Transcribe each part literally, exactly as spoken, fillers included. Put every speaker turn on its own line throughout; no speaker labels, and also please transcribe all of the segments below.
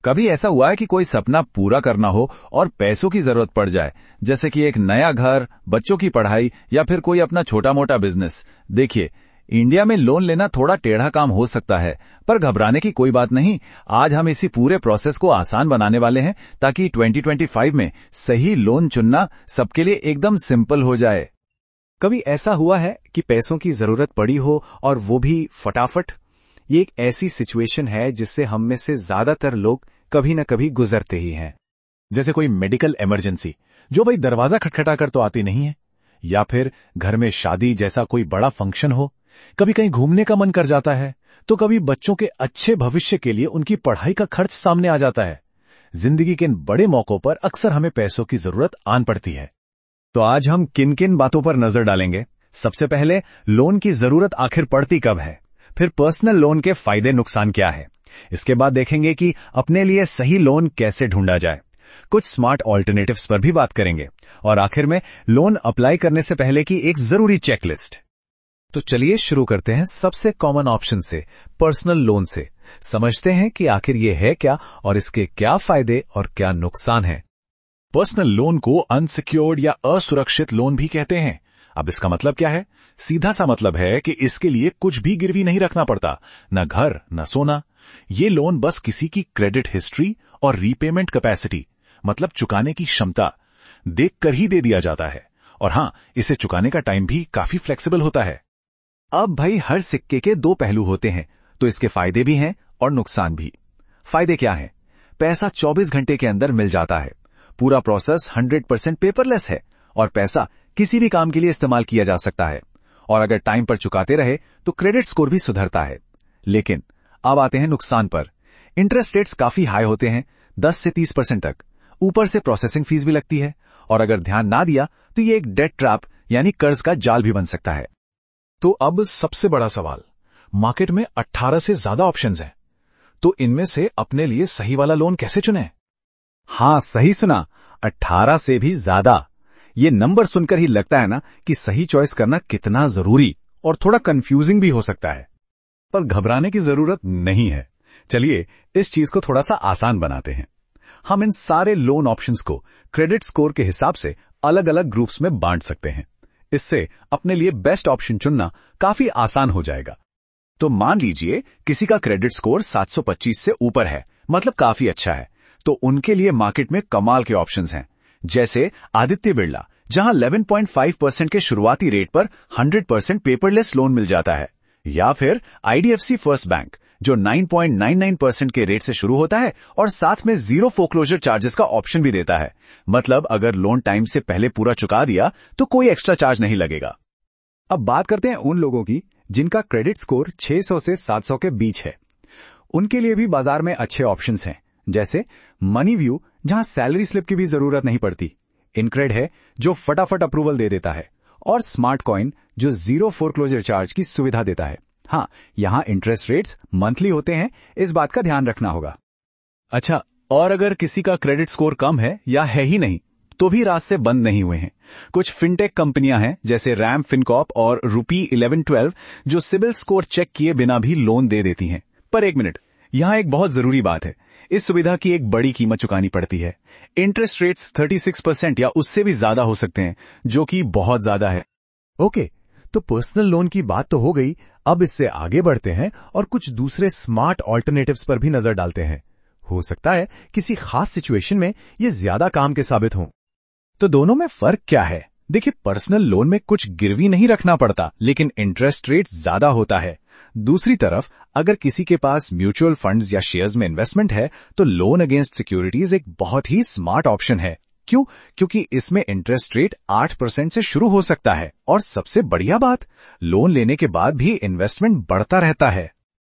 कभी ऐसा हुआ है कि कोई सपना पूरा करना हो और पैसों की जरूरत पड़ जाए, जैसे कि एक नया घर, बच्चों की पढ़ाई या फिर कोई अपना छोटा मोटा बिजनेस। देखिए, इंडिया में लोन लेना थोड़ा टेढ़ा काम हो सकता है, पर घबराने की कोई बात नहीं। आज हम इसी पूरे प्रोसेस को आसान बनाने वाले हैं ताकि ट्वेंटी ट्वेंटी फाइव में सही लोन चुनना सबके लिए एकदम सिंपल हो जाए।
कभी ऐसा हुआ है कि पैसों की जरूरत पड़ी हो और वो भी फटाफट? ये एक ऐसी सिचुएशन है जिससे हम में से ज्यादातर लोग कभी न कभी गुजरते ही हैं।
जैसे कोई मेडिकल इमरजेंसी जो भाई दरवाजा खटखटा कर तो आती नहीं है, या फिर घर में शादी जैसा कोई बड़ा फंक्शन हो, कभी कहीं घूमने का मन कर जाता है, तो कभी बच्चों के अच्छे भविष्य के लिए उनकी पढ़ाई का खर्च सामने आ जाता है। जिंदगी के इन बड़े मौकों पर अक्सर हमें पैसों की जरूरत आन पड़ती है।
तो आज हम किन किन बातों पर नजर डालेंगे? सबसे पहले, लोन की जरूरत आखिर पड़ती कब है, फिर पर्सनल लोन के फायदे नुकसान क्या है। इसके बाद देखेंगे कि अपने लिए सही लोन कैसे ढूंढा जाए, कुछ स्मार्ट ऑल्टरनेटिव्स पर भी बात करेंगे, और आखिर में लोन अप्लाई करने से पहले की एक जरूरी चेकलिस्ट। तो चलिए शुरू करते हैं सबसे कॉमन ऑप्शन से, पर्सनल लोन से। समझते हैं कि आखिर ये है क्या और इसके क्या फायदे और क्या नुकसान हैं।
पर्सनल लोन को अनसिक्योर्ड या असुरक्षित लोन भी कहते हैं। अब इसका मतलब क्या है? सीधा सा मतलब है कि इसके लिए कुछ भी गिरवी नहीं रखना पड़ता, न घर न सोना। ये लोन बस किसी की क्रेडिट हिस्ट्री और रीपेमेंट कैपेसिटी, मतलब चुकाने की क्षमता, देख कर ही दे दिया जाता है। और हां, इसे चुकाने का टाइम भी काफी फ्लेक्सिबल होता है।
अब भाई, हर सिक्के के दो पहलू होते हैं, तो इसके फायदे भी हैं और नुकसान भी। फायदे क्या हैं? पैसा चौबीस घंटे के अंदर मिल जाता है, पूरा प्रोसेस हंड्रेड परसेंट पेपरलेस है, और पैसा किसी भी काम के लिए इस्तेमाल किया जा सकता है। और अगर टाइम पर चुकाते रहे तो क्रेडिट स्कोर भी सुधरता है। लेकिन अब आते हैं नुकसान पर। इंटरेस्ट रेट्स काफी हाई होते हैं, दस से तीस परसेंट तक। ऊपर से प्रोसेसिंग फीस भी लगती है, और अगर ध्यान ना दिया तो ये एक डेट ट्रैप यानी कर्ज का जाल भी बन सकता है।
तो अब सबसे बड़ा सवाल, मार्केट में अठारह से ज्यादा ऑप्शंस हैं, तो इनमें से अपने लिए सही वाला लोन कैसे चुनें?
हां, सही सुना, अठारह से भी ज्यादा। ये नंबर सुनकर ही लगता है ना कि सही चॉइस करना कितना जरूरी और थोड़ा कंफ्यूजिंग भी हो सकता है।
पर घबराने की जरूरत नहीं है। चलिए इस चीज को थोड़ा सा आसान बनाते हैं। हम इन सारे लोन ऑप्शंस को क्रेडिट स्कोर के हिसाब से अलग अलग ग्रुप्स में बांट सकते हैं। इससे अपने लिए बेस्ट ऑप्शन चुनना काफी आसान हो जाएगा।
तो मान लीजिए किसी का क्रेडिट स्कोर सात सौ पच्चीस से ऊपर है, मतलब काफी अच्छा है, तो उनके लिए मार्केट में कमाल के ऑप्शंस हैं, जैसे आदित्य बिरला, जहां ग्यारह पॉइंट पाँच परसेंट के शुरुआती रेट पर हंड्रेड परसेंट पेपरलेस लोन मिल जाता है, या फिर आईडीएफसी फर्स्ट बैंक, जो नौ पॉइंट नौ नौ परसेंट के रेट से शुरू होता है और साथ में जीरो फोक्लोजर चार्जेस का ऑप्शन भी देता है। मतलब अगर लोन टाइम से पहले पूरा चुका दिया तो कोई एक्स्ट्रा चार्ज नहीं लगेगा।
अब बात करते हैं उन लोगों की जिनका क्रेडिट स्कोर छह सौ से सात सौ के बीच है। उनके लिए भी बाजार में अच्छे ऑप्शंस हैं, जैसे मनी व्यू, जहां सैलरी स्लिप की भी जरूरत नहीं पड़ती, इनक्रेड है जो फटाफट अप्रूवल दे देता है, और स्मार्ट कॉइन जो जीरो फोरक्लोजर चार्ज की सुविधा देता है। हाँ, यहां इंटरेस्ट रेट्स मंथली होते हैं, इस बात का ध्यान रखना होगा।
अच्छा, और अगर किसी का क्रेडिट स्कोर कम है या है ही नहीं, तो भी रास्ते बंद नहीं हुए हैं। कुछ फिनटेक कंपनियां हैं जैसे रैम फिनकॉर्प और रूपी इलेवन ट्वेल्व, जो सिबिल स्कोर चेक किए बिना भी लोन दे देती हैं। पर एक मिनट, यहां एक बहुत जरूरी बात है, इस सुविधा की एक बड़ी कीमत चुकानी पड़ती है। इंटरेस्ट रेट्स छत्तीस परसेंट या उससे भी ज्यादा हो सकते हैं, जो कि बहुत ज्यादा है।
ओके, तो पर्सनल लोन की बात तो हो गई। अब इससे आगे बढ़ते हैं और कुछ दूसरे स्मार्ट ऑल्टरनेटिव्स पर भी नजर डालते हैं। हो सकता है किसी खास सिचुएशन में ये ज्यादा काम के साबित हों।
तो दोनों में फर्क क्या है? देखिए, पर्सनल लोन में कुछ गिरवी नहीं रखना पड़ता, लेकिन इंटरेस्ट रेट ज्यादा होता है। दूसरी तरफ अगर किसी के पास म्यूचुअल फंड्स या शेयर्स में इन्वेस्टमेंट है, तो लोन अगेंस्ट सिक्योरिटीज एक बहुत ही स्मार्ट ऑप्शन है। क्यों? क्योंकि इसमें इंटरेस्ट रेट आठ परसेंट से शुरू हो सकता है, और सबसे बढ़िया बात, लोन लेने के बाद भी इन्वेस्टमेंट बढ़ता रहता है।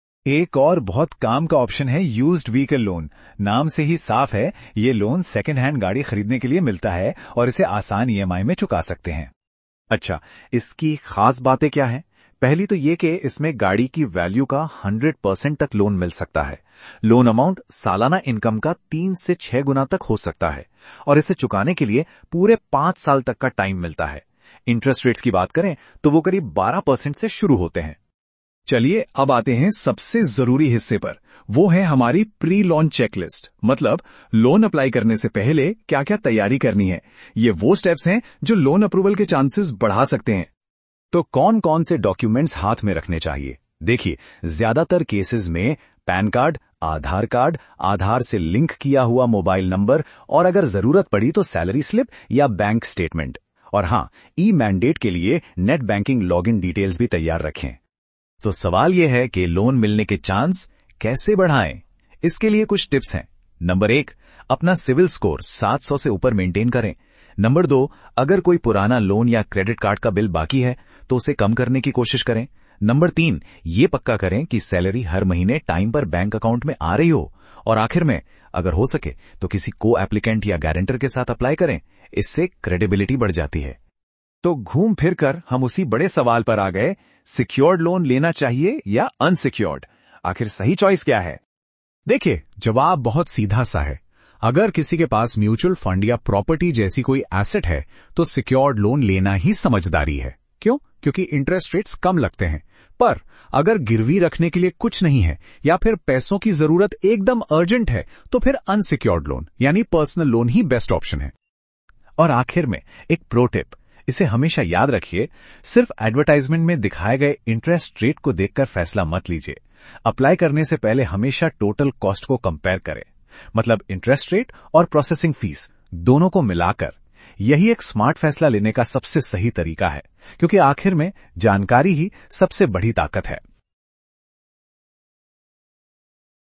एक और बहुत काम का ऑप्शन है यूज्ड व्हीकल लोन। नाम से ही साफ है, ये लोन सेकेंड हैंड गाड़ी खरीदने के लिए मिलता है और इसे आसान ईएमआई में चुका सकते हैं।
अच्छा, इसकी खास बातें क्या है? पहली तो ये कि इसमें गाड़ी की वैल्यू का हंड्रेड परसेंट तक लोन मिल सकता है। लोन अमाउंट सालाना इनकम का तीन से छह गुना तक हो सकता है, और इसे चुकाने के लिए पूरे पांच साल तक का टाइम मिलता है। इंटरेस्ट रेट्स की बात करें तो वो करीब बारह परसेंट से शुरू होते हैं।
चलिए अब आते हैं सबसे जरूरी हिस्से पर। वो है हमारी प्री लॉन्च चेकलिस्ट, मतलब लोन अप्लाई करने से पहले क्या क्या तैयारी करनी है। ये वो स्टेप्स हैं जो लोन अप्रूवल के चांसेस बढ़ा सकते हैं।
तो कौन कौन से डॉक्यूमेंट्स हाथ में रखने चाहिए? देखिए, ज्यादातर केसेस में PAN card, Aadhaar card, Aadhaar से लिंक किया हुआ मोबाइल नंबर और अगर जरूरत पड़ी तो सैलरी स्लिप या बैंक स्टेटमेंट। और हाँ, ई मैंडेट के लिए नेट बैंकिंग लॉगिन डिटेल्स भी तैयार रखें। तो सवाल यह है कि लोन मिलने के चांस कैसे बढ़ाएं? इसके लिए कुछ टिप्स हैं। नंबर एक, अपना सिविल स्कोर सात सौ से ऊपर मेंटेन करें। नंबर दो, अगर कोई पुराना लोन या क्रेडिट कार्ड का बिल बाकी है तो उसे कम करने की कोशिश करें। नंबर तीन, ये पक्का करें कि सैलरी हर महीने टाइम पर बैंक अकाउंट में आ रही हो। और आखिर में, अगर हो सके तो किसी को एप्लीकेंट या गारंटर के साथ अप्लाई करें, इससे क्रेडिबिलिटी बढ़ जाती है।
तो घूम फिर कर हम उसी बड़े सवाल पर आ गए, सिक्योर्ड लोन लेना चाहिए या अनसिक्योर्ड? आखिर सही चॉइस क्या है?
देखिए, जवाब बहुत सीधा सा है। अगर किसी के पास म्यूचुअल फंड या प्रॉपर्टी जैसी कोई एसेट है तो सिक्योर्ड लोन लेना ही समझदारी है। क्यों? क्योंकि इंटरेस्ट रेट्स कम लगते हैं। पर अगर गिरवी रखने के लिए कुछ नहीं है या फिर पैसों की जरूरत एकदम अर्जेंट है तो फिर अनसिक्योर्ड लोन यानी पर्सनल लोन ही बेस्ट ऑप्शन है।
और आखिर में एक प्रो टिप, इसे हमेशा याद रखिए, सिर्फ एडवर्टाइजमेंट में दिखाए गए इंटरेस्ट रेट को देखकर फैसला मत लीजिए। अप्लाई करने से पहले हमेशा टोटल कॉस्ट को कंपेयर करें, मतलब इंटरेस्ट रेट और प्रोसेसिंग फीस दोनों को मिलाकर। यही एक स्मार्ट फैसला लेने का सबसे सही तरीका है, क्योंकि आखिर में जानकारी ही सबसे बड़ी ताकत है।